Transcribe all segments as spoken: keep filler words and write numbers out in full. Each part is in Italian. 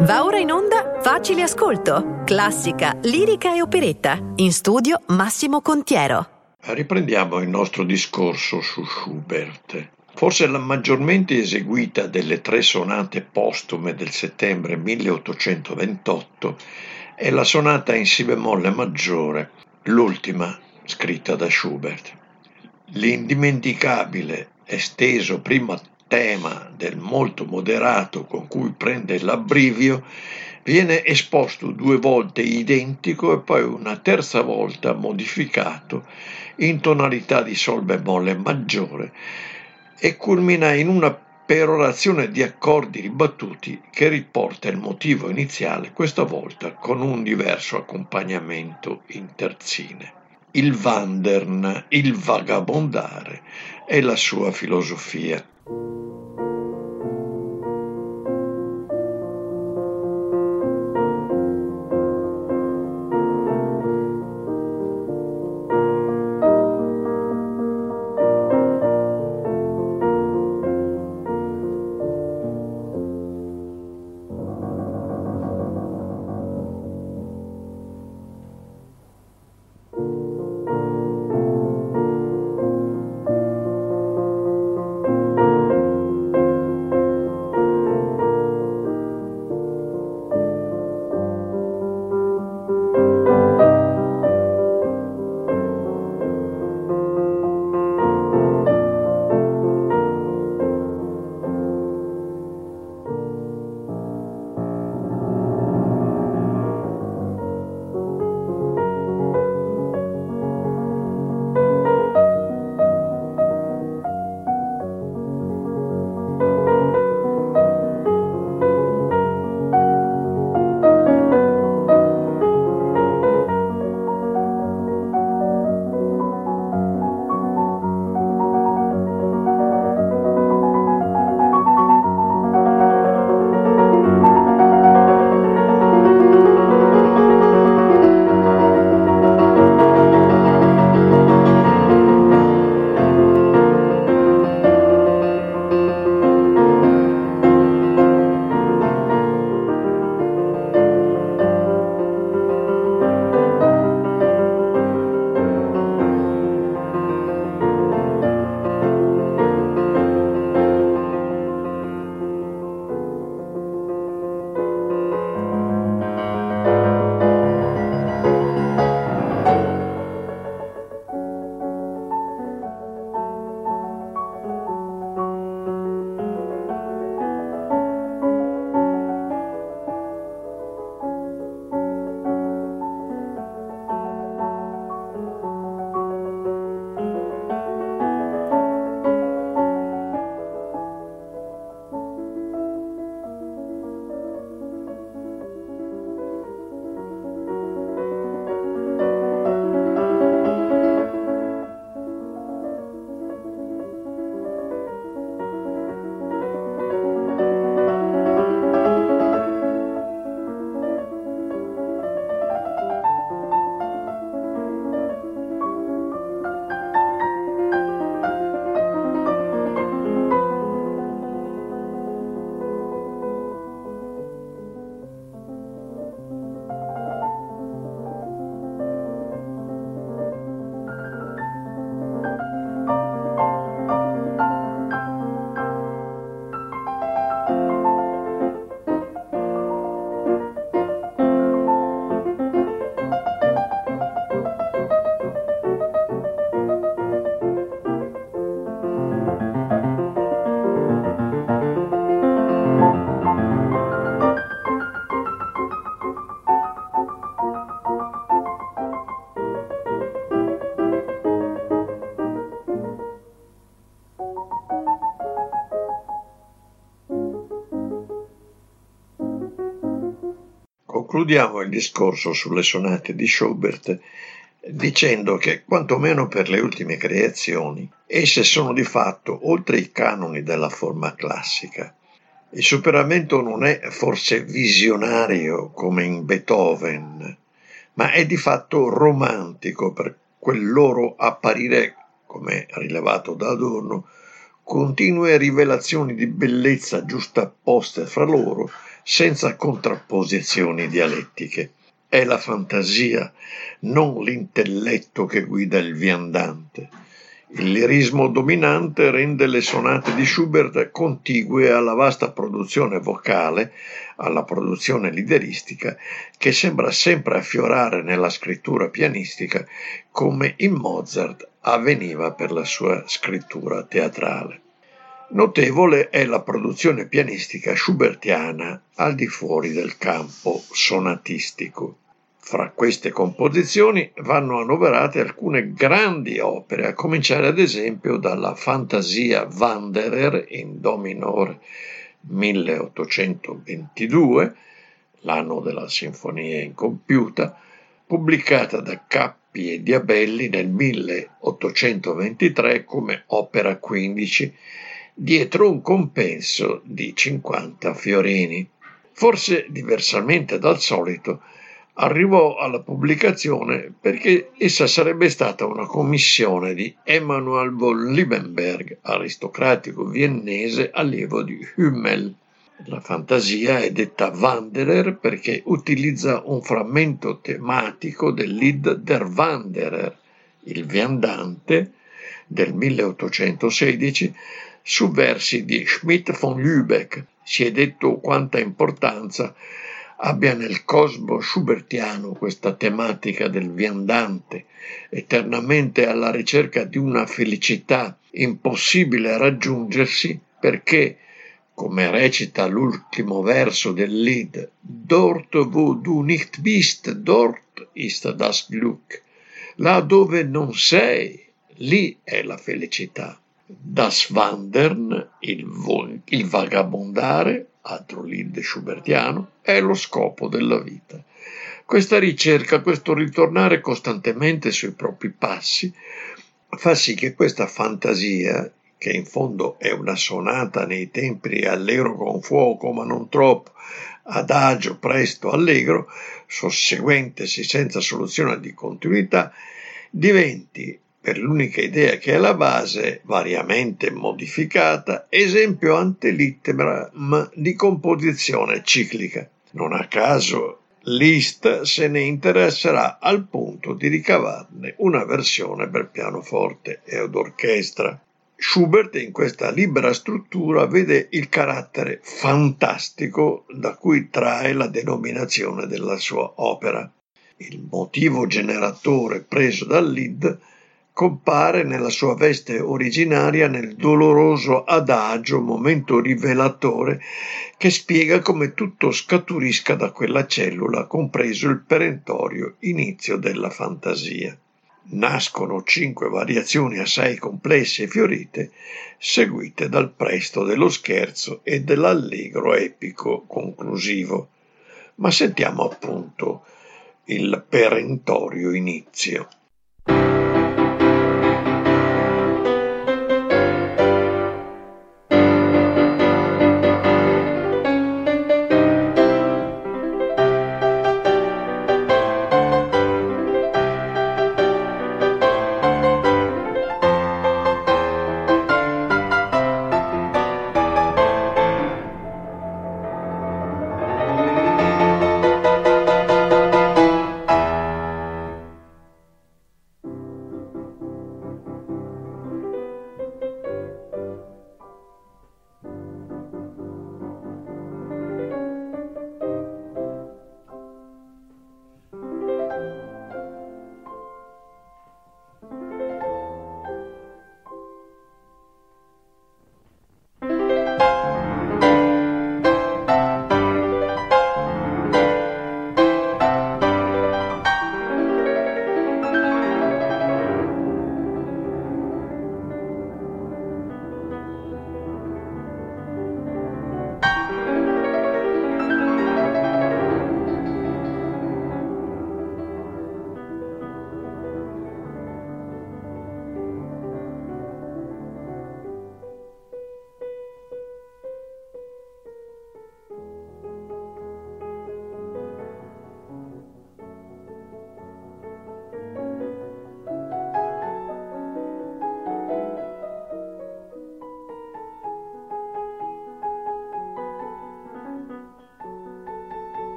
Va ora in onda Facile Ascolto, classica, lirica e operetta. In studio Massimo Contiero. Riprendiamo il nostro discorso su Schubert. Forse la maggiormente eseguita delle tre sonate postume del settembre milleottocentoventotto è la sonata in si bemolle maggiore, l'ultima scritta da Schubert. L'indimenticabile, esteso prima tema del molto moderato con cui prende l'abbrivio viene esposto due volte identico e poi una terza volta modificato in tonalità di sol bemolle maggiore e culmina in una perorazione di accordi ribattuti che riporta il motivo iniziale, questa volta con un diverso accompagnamento in terzine. Il Wandern, il vagabondare, è la sua filosofia. Concludiamo il discorso sulle sonate di Schubert dicendo che, quantomeno per le ultime creazioni, esse sono di fatto oltre i canoni della forma classica. Il superamento non è forse visionario come in Beethoven, ma è di fatto romantico per quel loro apparire, come rilevato da Adorno, continue rivelazioni di bellezza giustapposte fra loro, senza contrapposizioni dialettiche. È la fantasia, non l'intelletto che guida il viandante. Il lirismo dominante rende le sonate di Schubert contigue alla vasta produzione vocale, alla produzione lideristica, che sembra sempre affiorare nella scrittura pianistica, come in Mozart avveniva per la sua scrittura teatrale. Notevole è la produzione pianistica schubertiana al di fuori del campo sonatistico. Fra queste composizioni vanno annoverate alcune grandi opere, a cominciare ad esempio dalla Fantasia Wanderer in Do minore milleottocentoventidue, l'anno della Sinfonia Incompiuta, pubblicata da Cappi e Diabelli nel milleottocentoventitré come opera quindici, dietro un compenso di cinquanta fiorini. Forse diversamente dal solito, arrivò alla pubblicazione perché essa sarebbe stata una commissione di Emanuel von Liebenberg, aristocratico viennese allievo di Hummel. La fantasia è detta Wanderer perché utilizza un frammento tematico del Lied Der Wanderer, il viandante, del milleottocentosedici, su versi di Schmidt von Lübeck. Si è detto quanta importanza abbia nel cosmo schubertiano questa tematica del viandante, eternamente alla ricerca di una felicità impossibile a raggiungersi, perché, come recita l'ultimo verso del Lied, Dort wo du nicht bist, dort ist das Glück. Là dove non sei, lì è la felicità. Das Wandern, il, vo- il vagabondare, altro Lied schubertiano, è lo scopo della vita. Questa ricerca, questo ritornare costantemente sui propri passi, fa sì che questa fantasia, che in fondo è una sonata nei tempi allegro con fuoco ma non troppo, adagio, presto, allegro, susseguentesi senza soluzione di continuità, diventi, per l'unica idea che è la base, variamente modificata, esempio ante litteram di composizione ciclica. Non a caso Liszt se ne interesserà al punto di ricavarne una versione per pianoforte ed orchestra. Schubert in questa libera struttura vede il carattere fantastico da cui trae la denominazione della sua opera. Il motivo generatore preso dal Lied compare nella sua veste originaria nel doloroso adagio, momento rivelatore che spiega come tutto scaturisca da quella cellula, compreso il perentorio inizio della fantasia. Nascono cinque variazioni assai complesse e fiorite, seguite dal presto dello scherzo e dell'allegro epico conclusivo. Ma sentiamo appunto il perentorio inizio.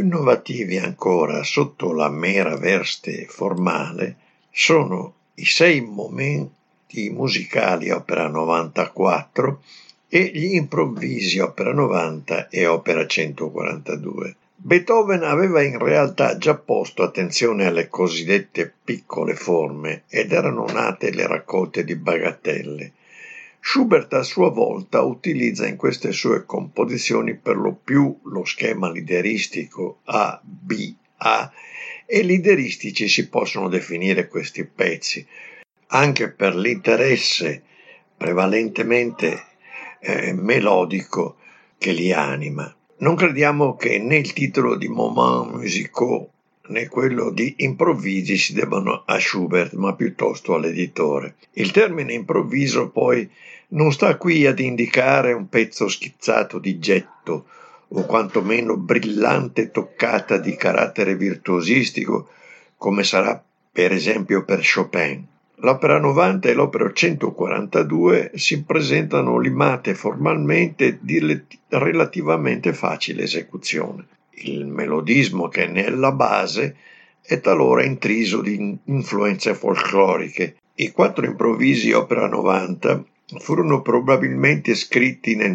innovativi ancora sotto la mera veste formale sono i sei momenti musicali opera novantaquattro e gli improvvisi opera novanta e opera centoquarantadue. Beethoven aveva in realtà già posto attenzione alle cosiddette piccole forme ed erano nate le raccolte di bagatelle. Schubert a sua volta utilizza in queste sue composizioni per lo più lo schema lideristico A B A e lideristici si possono definire questi pezzi, anche per l'interesse prevalentemente eh, melodico che li anima. Non crediamo che né il titolo di Moments musicaux né quello di improvvisi si debbano a Schubert, ma piuttosto all'editore. Il termine improvviso poi non sta qui ad indicare un pezzo schizzato di getto o quantomeno brillante toccata di carattere virtuosistico, come sarà per esempio per Chopin. L'opera novanta e l'opera centoquarantadue si presentano limate formalmente di relativamente facile esecuzione. Il melodismo che è nella base è talora intriso di influenze folcloriche. I quattro improvvisi opera novanta furono probabilmente scritti nel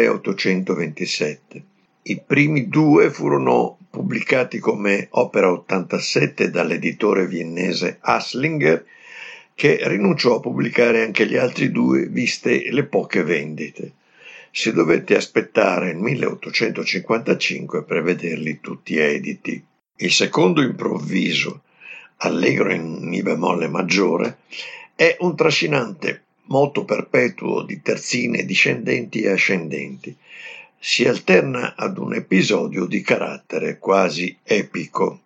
milleottocentoventisette. I primi due furono pubblicati come opera ottantasette dall'editore viennese Haslinger, che rinunciò a pubblicare anche gli altri due viste le poche vendite. Si dovette aspettare il milleottocentocinquantacinque per vederli tutti editi. Il secondo improvviso, allegro in mi bemolle maggiore, è un trascinante moto perpetuo di terzine discendenti e ascendenti. Si alterna ad un episodio di carattere quasi epico.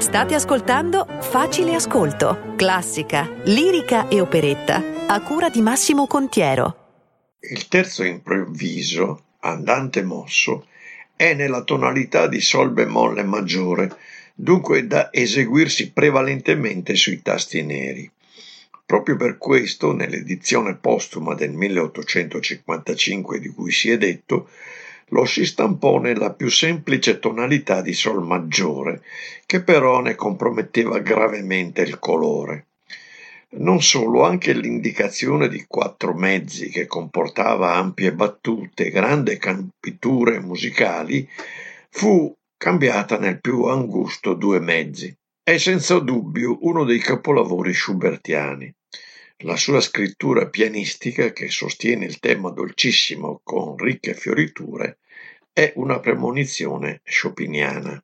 State ascoltando Facile Ascolto, classica, lirica e operetta, a cura di Massimo Contiero. Il terzo improvviso, andante mosso, è nella tonalità di Sol bemolle maggiore, dunque da eseguirsi prevalentemente sui tasti neri. Proprio per questo, nell'edizione postuma del milleottocentocinquantacinque di cui si è detto, lo si stampò nella più semplice tonalità di Sol maggiore, che però ne comprometteva gravemente il colore. Non solo, anche l'indicazione di quattro mezzi, che comportava ampie battute, grandi campiture musicali, fu cambiata nel più angusto due mezzi. È senza dubbio uno dei capolavori schubertiani. La sua scrittura pianistica, che sostiene il tema dolcissimo con ricche fioriture, è una premonizione chopiniana.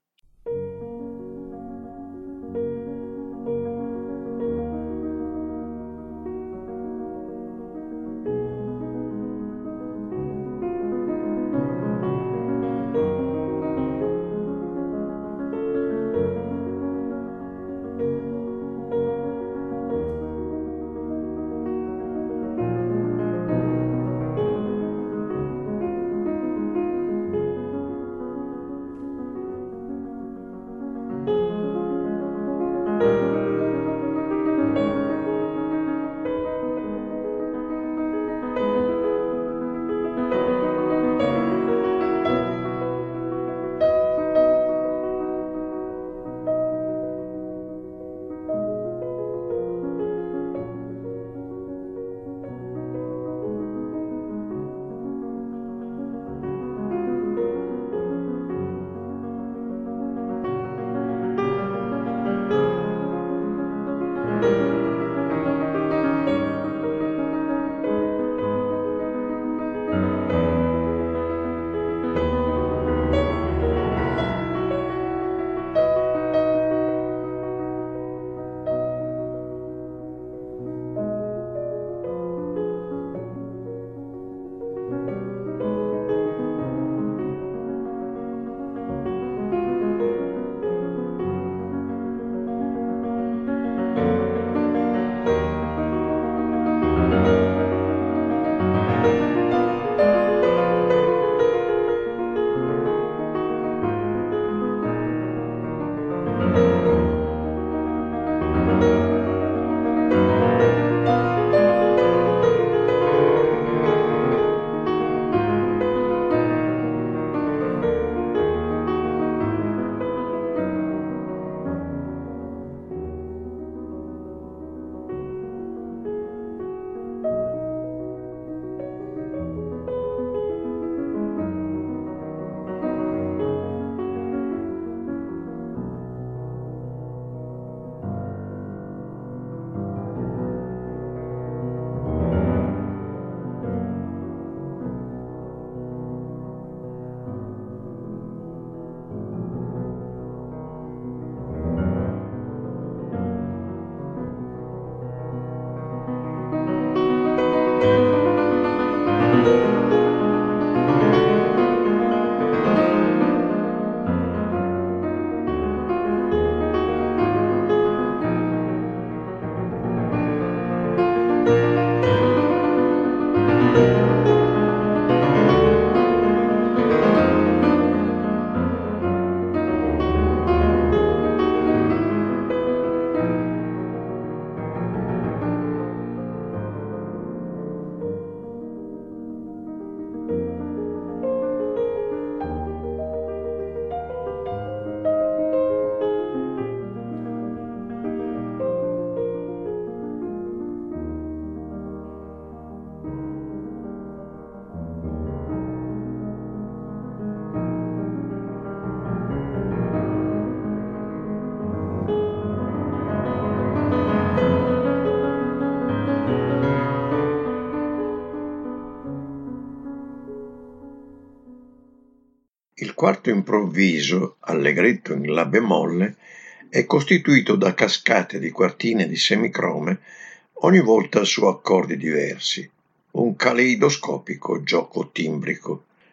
Il quarto improvviso, allegretto in La bemolle, è costituito da cascate di quartine di semicrome, ogni volta su accordi diversi, un caleidoscopico gioco timbrico.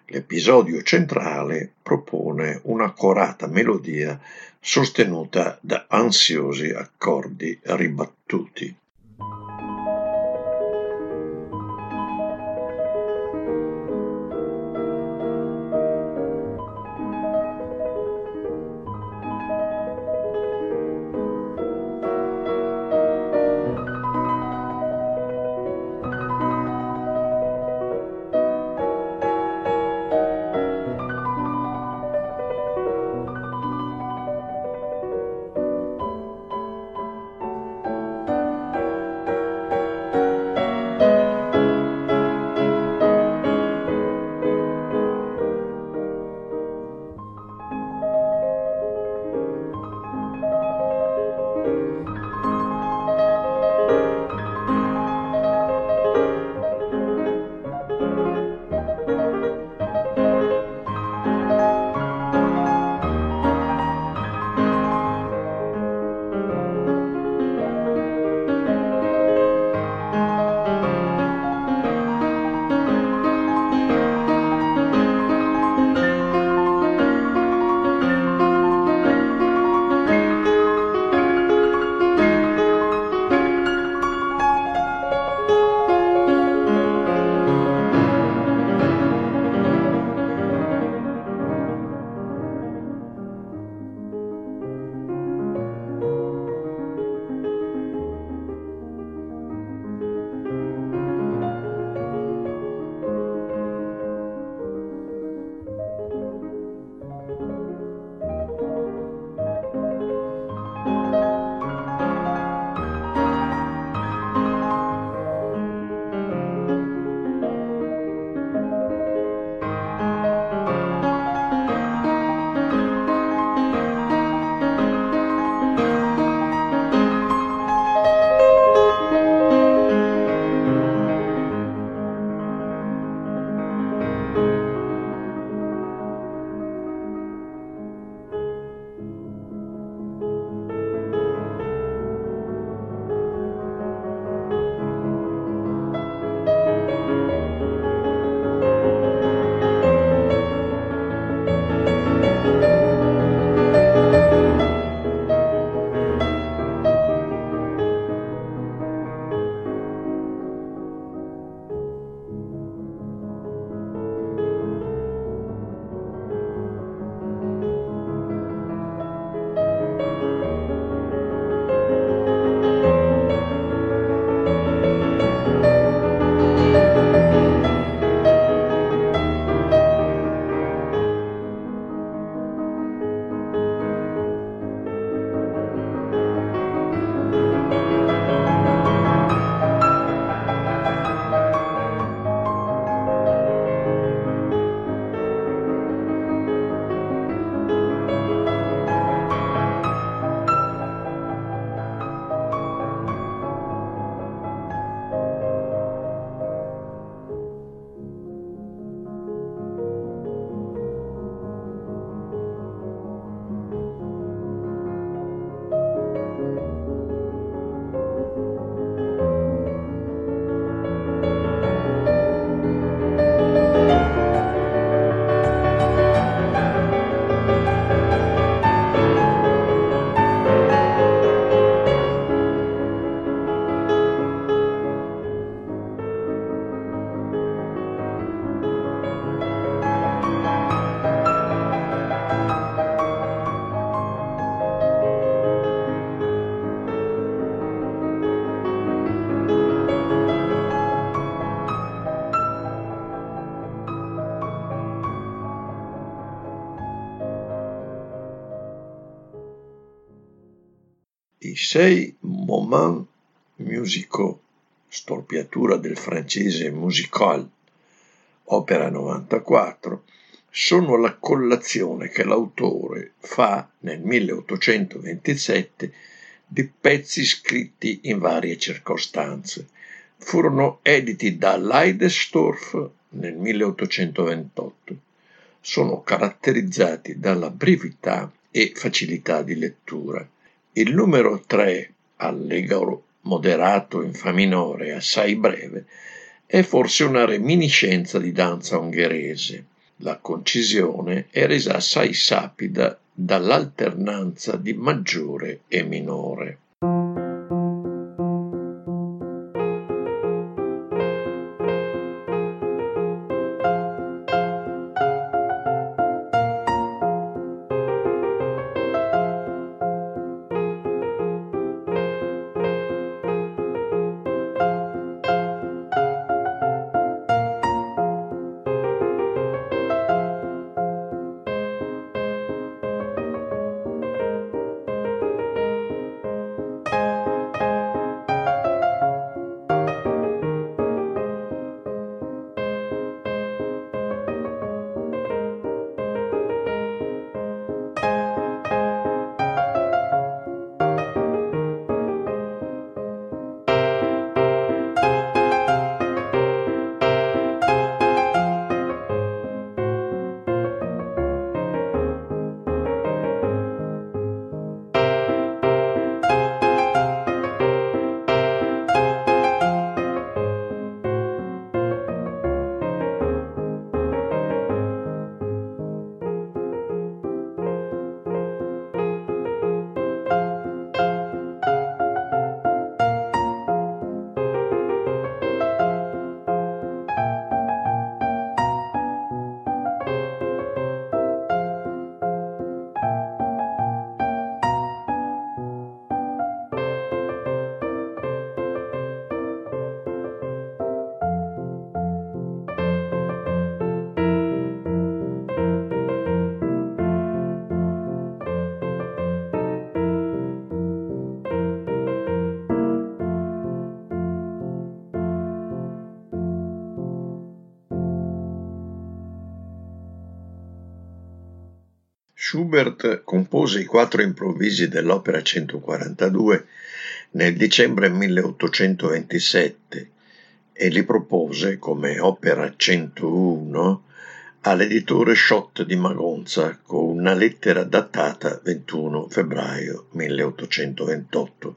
L'episodio centrale propone un'accorata melodia sostenuta da ansiosi accordi ribattuti. I sei moments musicaux, storpiatura del francese musical, opera novantaquattro, sono la collazione che l'autore fa nel milleottocentoventisette di pezzi scritti in varie circostanze. Furono editi da Leidensdorf nel milleottocentoventotto. Sono caratterizzati dalla brevità e facilità di lettura. Il numero tre, allegro moderato in fa minore assai breve, è forse una reminiscenza di danza ungherese. La concisione è resa assai sapida dall'alternanza di maggiore e minore. Schubert compose i quattro improvvisi dell'opera centoquarantadue nel dicembre milleottocentoventisette e li propose come opera centouno all'editore Schott di Magonza con una lettera datata ventuno febbraio milleottocentoventotto.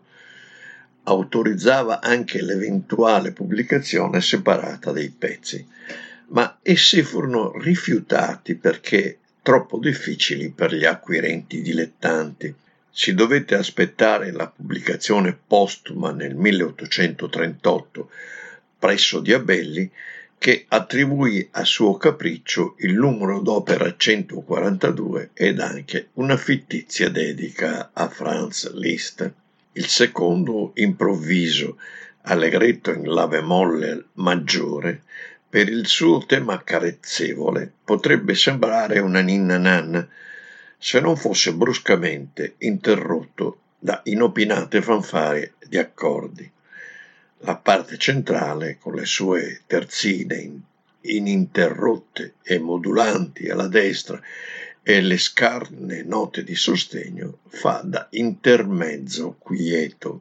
Autorizzava anche l'eventuale pubblicazione separata dei pezzi, ma essi furono rifiutati perché troppo difficili per gli acquirenti dilettanti. Si dovette aspettare la pubblicazione postuma nel milleottocentotrentotto presso Diabelli, che attribuì a suo capriccio il numero d'opera centoquarantadue ed anche una fittizia dedica a Franz Liszt. Il secondo improvviso, allegretto in la bemolle maggiore, per il suo tema carezzevole potrebbe sembrare una ninna nanna se non fosse bruscamente interrotto da inopinate fanfare di accordi. La parte centrale, con le sue terzine ininterrotte e modulanti alla destra e le scarne note di sostegno, fa da intermezzo quieto.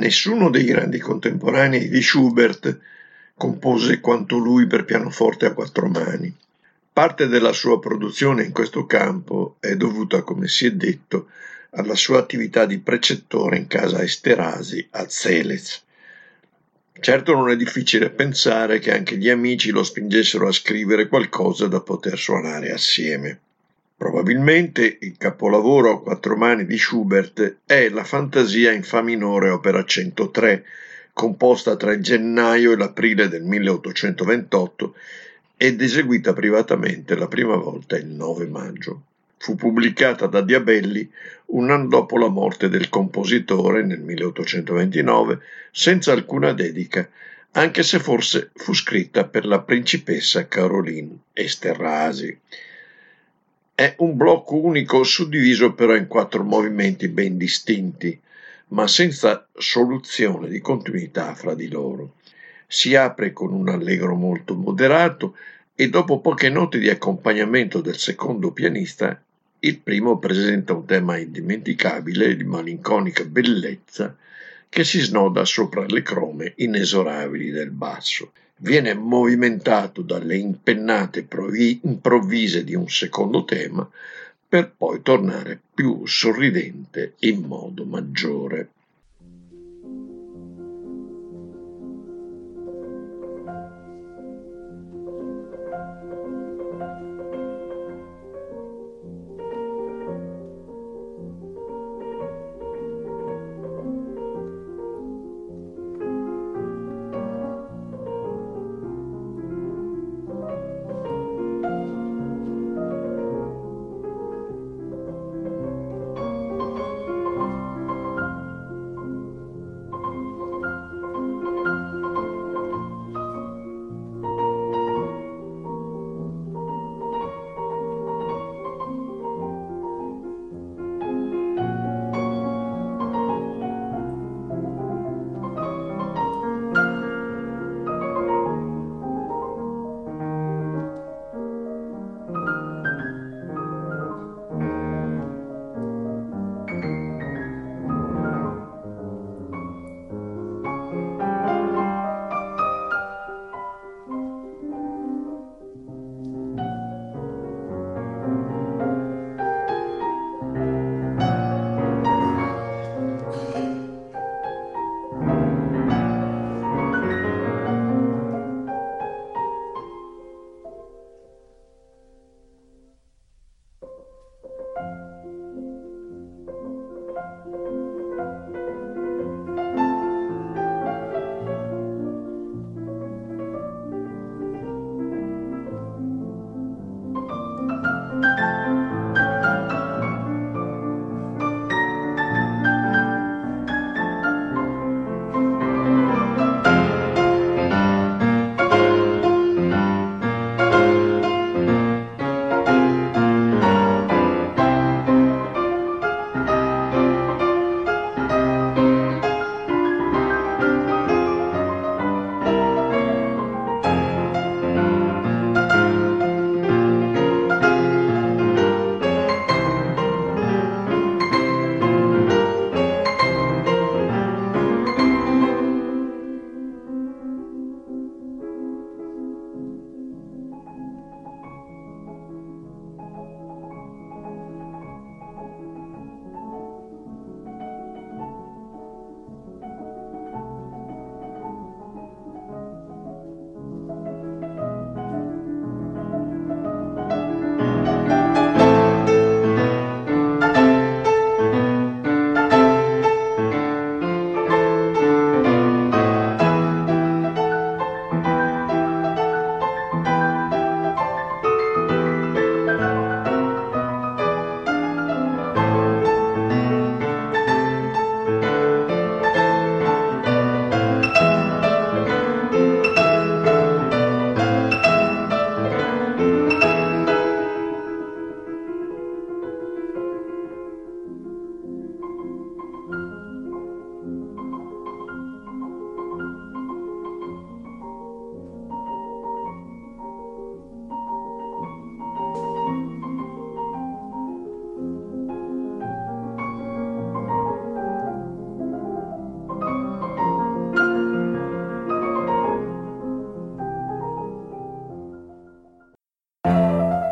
Nessuno dei grandi contemporanei di Schubert compose quanto lui per pianoforte a quattro mani. Parte della sua produzione in questo campo è dovuta, come si è detto, alla sua attività di precettore in casa Esterasi a Zelez. Certo non è difficile pensare che anche gli amici lo spingessero a scrivere qualcosa da poter suonare assieme. Probabilmente il capolavoro a quattro mani di Schubert è la Fantasia in Fa minore opera centotré, composta tra il gennaio e l'aprile del milleottocentoventotto ed eseguita privatamente la prima volta il nove maggio. Fu pubblicata da Diabelli un anno dopo la morte del compositore nel milleottocentoventinove senza alcuna dedica, anche se forse fu scritta per la principessa Caroline Esterhazy. È un blocco unico suddiviso però in quattro movimenti ben distinti, ma senza soluzione di continuità fra di loro. Si apre con un allegro molto moderato e dopo poche note di accompagnamento del secondo pianista, il primo presenta un tema indimenticabile di malinconica bellezza che si snoda sopra le crome inesorabili del basso. Viene movimentato dalle impennate improvvise di un secondo tema per poi tornare più sorridente in modo maggiore.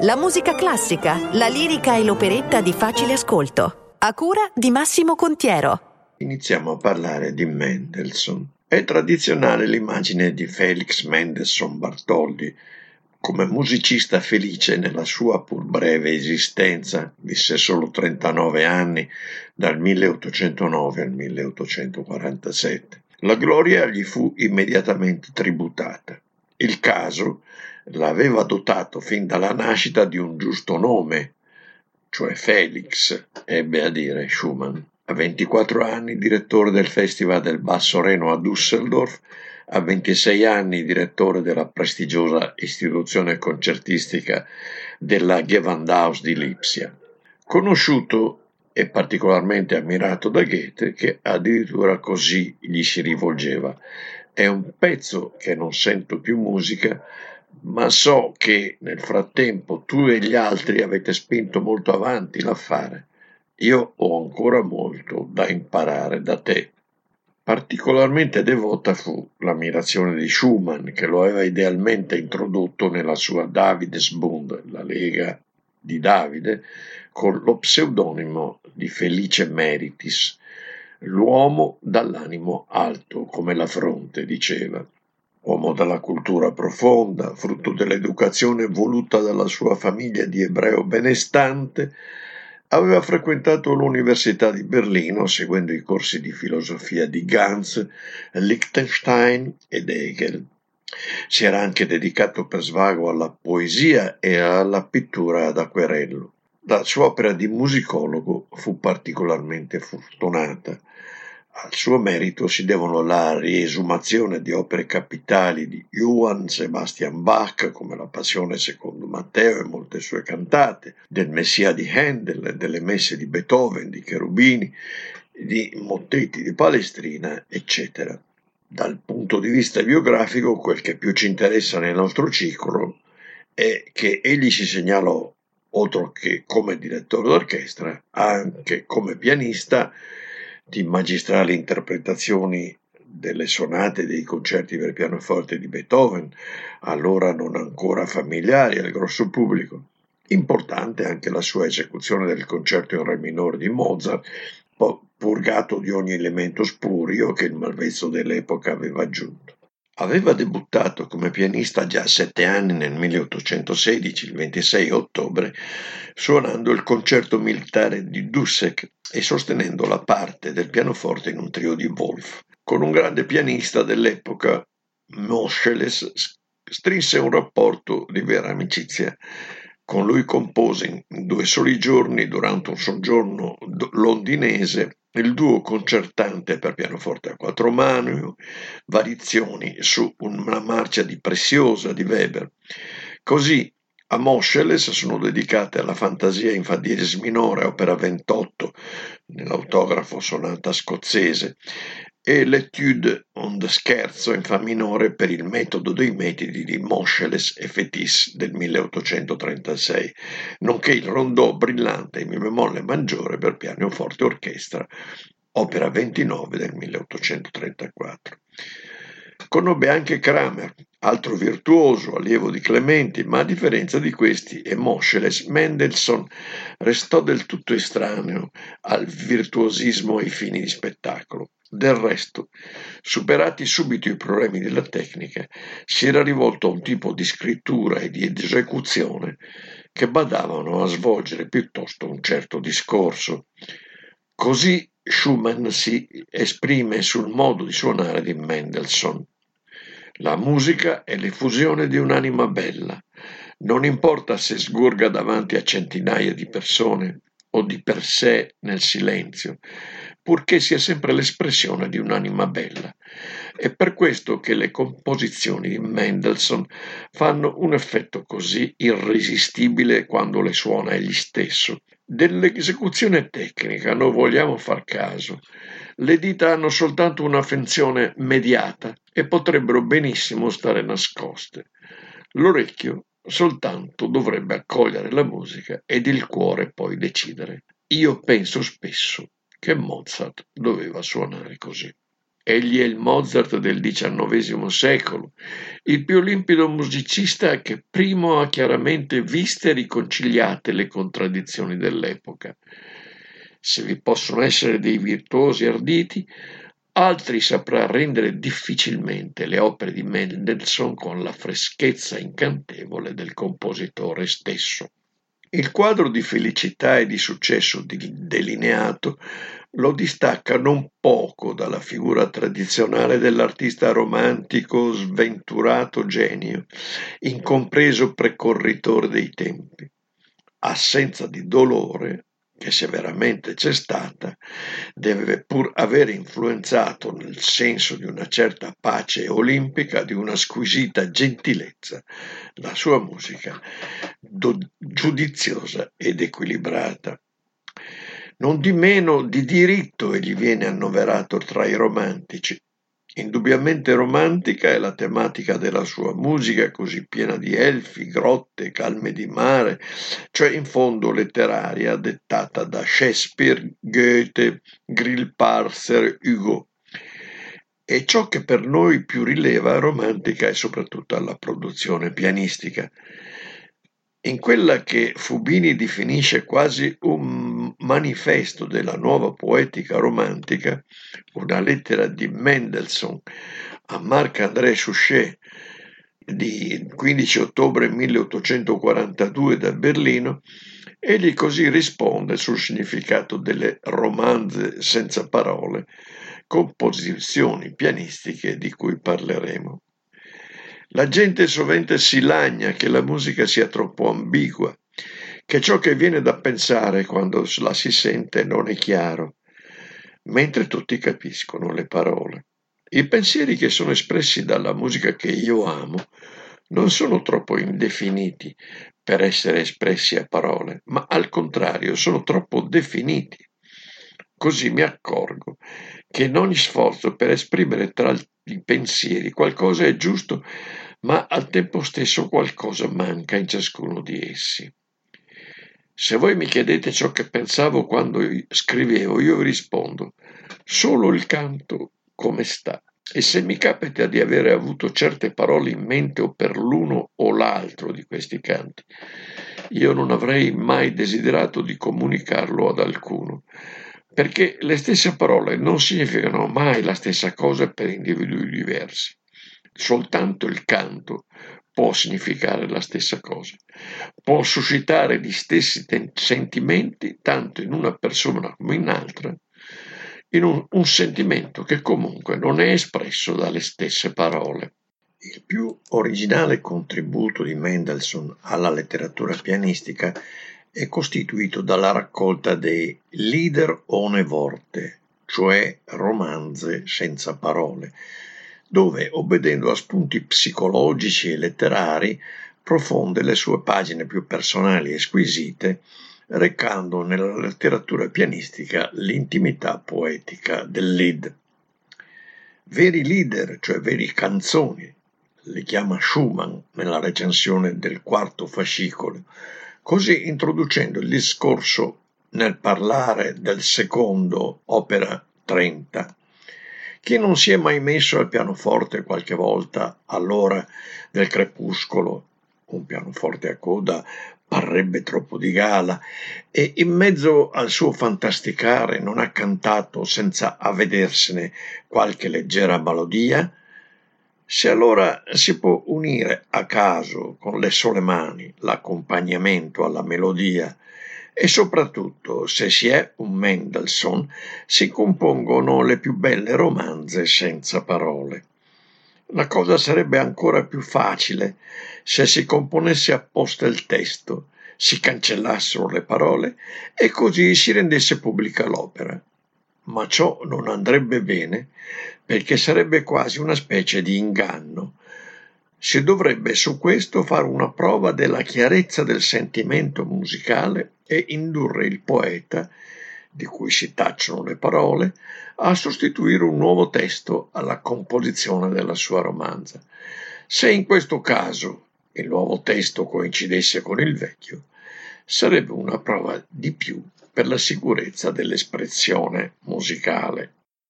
la musica classica, la lirica e l'operetta di facile ascolto. A cura di Massimo Contiero. Iniziamo a parlare di Mendelssohn. È tradizionale l'immagine di Felix Mendelssohn Bartholdy come musicista felice nella sua pur breve esistenza. Visse solo trentanove anni, dal milleottocentonove al milleottocentoquarantasette. La gloria gli fu immediatamente tributata. Il caso l'aveva dotato fin dalla nascita di un giusto nome, cioè Felix, ebbe a dire Schumann. A ventiquattro anni direttore del Festival del Basso Reno a Düsseldorf, a ventisei anni direttore della prestigiosa istituzione concertistica della Gewandhaus di Lipsia. Conosciuto e particolarmente ammirato da Goethe, che addirittura così gli si rivolgeva: è un pezzo che non sento più musica, ma so che nel frattempo tu e gli altri avete spinto molto avanti l'affare. Io ho ancora molto da imparare da te. Particolarmente devota fu l'ammirazione di Schumann, che lo aveva idealmente introdotto nella sua Davidesbund, la Lega di Davide, con lo pseudonimo di Felice Meritis, l'uomo dall'animo alto come la fronte, diceva. Uomo dalla cultura profonda, frutto dell'educazione voluta dalla sua famiglia di ebreo benestante, aveva frequentato l'Università di Berlino seguendo i corsi di filosofia di Gans, Lichtenstein ed Hegel. Si era anche dedicato per svago alla poesia e alla pittura ad acquerello. La sua opera di musicologo fu particolarmente fortunata. Al suo merito si devono la riesumazione di opere capitali di Johann Sebastian Bach, come la Passione secondo Matteo e molte sue cantate, del Messia di Handel, delle Messe di Beethoven, di Cherubini, di mottetti di Palestrina, eccetera. Dal punto di vista biografico, quel che più ci interessa nel nostro ciclo è che egli si segnalò, oltre che come direttore d'orchestra, anche come pianista di magistrali interpretazioni delle sonate e dei concerti per pianoforte di Beethoven, allora non ancora familiari al grosso pubblico. Importante anche la sua esecuzione del concerto in re minore di Mozart, purgato di ogni elemento spurio che il malvezzo dell'epoca aveva aggiunto. Aveva debuttato come pianista già a sette anni nel milleottocentosedici, il ventisei ottobre, suonando il concerto militare di Dussek e sostenendo la parte del pianoforte in un trio di Wolf. Con un grande pianista dell'epoca, Moscheles strinse un rapporto di vera amicizia. Con lui compose in due soli giorni, durante un soggiorno londinese, il duo concertante per pianoforte a quattro mani, variazioni su una marcia di Preziosa di Weber. Così a Moscheles sono dedicate alla Fantasia in Fa diesis minore, opera ventotto, nell'autografo sonata scozzese, e l'Etude und Scherzo in Fa minore per il metodo dei metodi di Moscheles e Fétis del milleottocentotrentasei, nonché il rondò brillante in mi bemolle maggiore per pianoforte e orchestra, opera ventinove del milleottocentotrentaquattro. Conobbe anche Kramer, altro virtuoso, allievo di Clementi, ma a differenza di questi e Moscheles, Mendelssohn restò del tutto estraneo al virtuosismo ai fini di spettacolo. Del resto, superati subito i problemi della tecnica, si era rivolto a un tipo di scrittura e di esecuzione che badavano a svolgere piuttosto un certo discorso. Così Schumann si esprime sul modo di suonare di Mendelssohn. La musica è l'effusione di un'anima bella. Non importa se sgorga davanti a centinaia di persone o di per sé nel silenzio, purché sia sempre l'espressione di un'anima bella. È per questo che le composizioni di Mendelssohn fanno un effetto così irresistibile quando le suona egli stesso. Dell'esecuzione tecnica non vogliamo far caso. Le dita hanno soltanto una funzione mediata e potrebbero benissimo stare nascoste. L'orecchio soltanto dovrebbe accogliere la musica ed il cuore poi decidere. Io penso spesso che Mozart doveva suonare così. Egli è il Mozart del diciannovesimo secolo, il più limpido musicista che primo ha chiaramente viste e riconciliate le contraddizioni dell'epoca. Se vi possono essere dei virtuosi arditi, altri saprà rendere difficilmente le opere di Mendelssohn con la freschezza incantevole del compositore stesso. Il quadro di felicità e di successo delineato lo distacca non poco dalla figura tradizionale dell'artista romantico sventurato genio, incompreso precorritore dei tempi. Assenza di dolore, che se veramente c'è stata, deve pur aver influenzato nel senso di una certa pace olimpica, di una squisita gentilezza, la sua musica do- giudiziosa ed equilibrata. Non di meno di diritto egli viene annoverato tra i romantici. Indubbiamente romantica è la tematica della sua musica, così piena di elfi, grotte, calme di mare, cioè in fondo letteraria, dettata da Shakespeare, Goethe, Grillparzer, Hugo. E ciò che per noi più rileva romantica è soprattutto la produzione pianistica. In quella che Fubini definisce quasi un manifesto della nuova poetica romantica, una lettera di Mendelssohn a Marc-André Suchet di quindici ottobre milleottocentoquarantadue da Berlino, egli così risponde sul significato delle romanze senza parole, composizioni pianistiche di cui parleremo. La gente sovente si lagna che la musica sia troppo ambigua, che ciò che viene da pensare quando la si sente non è chiaro, mentre tutti capiscono le parole. I pensieri che sono espressi dalla musica che io amo non sono troppo indefiniti per essere espressi a parole, ma al contrario sono troppo definiti. Così mi accorgo che in ogni sforzo per esprimere tra i pensieri qualcosa è giusto, ma al tempo stesso qualcosa manca in ciascuno di essi. Se voi mi chiedete ciò che pensavo quando scrivevo, io vi rispondo: solo il canto come sta. E se mi capita di avere avuto certe parole in mente o per l'uno o l'altro di questi canti, io non avrei mai desiderato di comunicarlo ad alcuno, perché le stesse parole non significano mai la stessa cosa per individui diversi. Soltanto il canto può significare la stessa cosa, può suscitare gli stessi ten- sentimenti tanto in una persona come in un'altra, in un, un sentimento che comunque non è espresso dalle stesse parole. Il più originale contributo di Mendelssohn alla letteratura pianistica è costituito dalla raccolta dei Lieder ohne Worte, cioè romanze senza parole, dove, obbedendo a spunti psicologici e letterari, profonde le sue pagine più personali e squisite, recando nella letteratura pianistica l'intimità poetica del Lied. Veri leader, cioè veri canzoni, li chiama Schumann nella recensione del quarto fascicolo, così introducendo il discorso nel parlare del secondo, opera trenta. Chi non si è mai messo al pianoforte qualche volta all'ora del crepuscolo, un pianoforte a coda parrebbe troppo di gala, e in mezzo al suo fantasticare non ha cantato senza avvedersene qualche leggera melodia? Se allora si può unire a caso con le sole mani l'accompagnamento alla melodia, e soprattutto se si è un Mendelssohn, si compongono le più belle romanze senza parole. La cosa sarebbe ancora più facile se si componesse apposta il testo, si cancellassero le parole e così si rendesse pubblica l'opera. Ma ciò non andrebbe bene, perché sarebbe quasi una specie di inganno. Si dovrebbe su questo fare una prova della chiarezza del sentimento musicale e indurre il poeta, di cui si tacciono le parole, a sostituire un nuovo testo alla composizione della sua romanza. Se in questo caso il nuovo testo coincidesse con il vecchio, sarebbe una prova di più per la sicurezza dell'espressione musicale.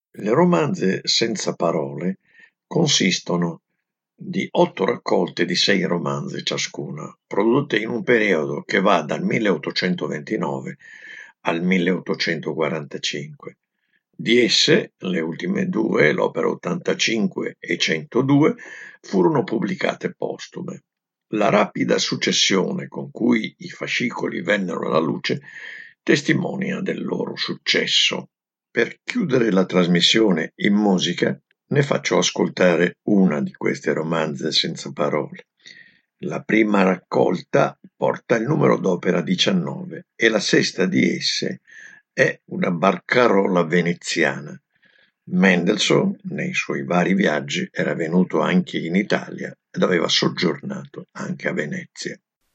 Le romanze senza parole consistono di otto raccolte di sei romanzi ciascuna, prodotte in un periodo che va dal milleottocentoventinove al milleottocentoquarantacinque. Di esse, le ultime due, l'opera ottantacinque e centodue, furono pubblicate postume. La rapida successione con cui i fascicoli vennero alla luce testimonia del loro successo. Per chiudere la trasmissione in musica, ne faccio ascoltare una di queste romanze senza parole. La prima raccolta porta il numero d'opera diciannove e la sesta di esse è una barcarola veneziana. Mendelssohn, nei suoi vari viaggi, era venuto anche in Italia ed aveva soggiornato anche a Venezia.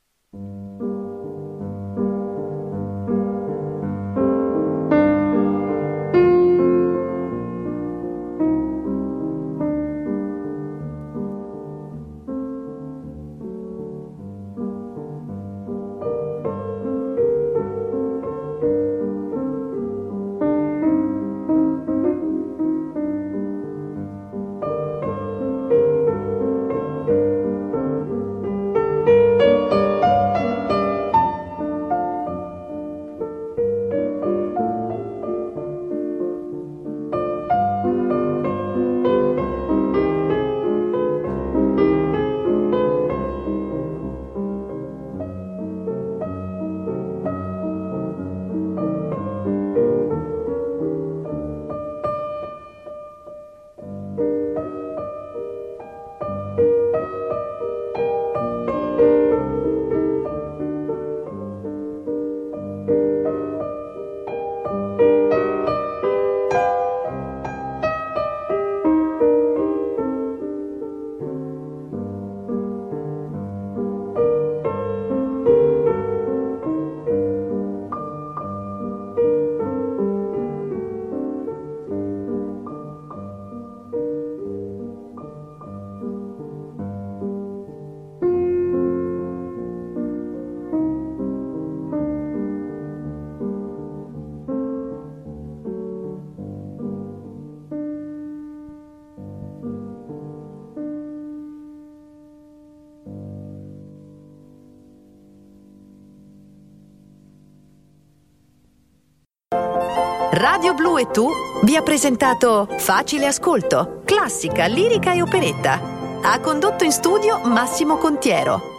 Radio Blu e Tu vi ha presentato Facile Ascolto, classica, lirica e operetta. Ha condotto in studio Massimo Contiero.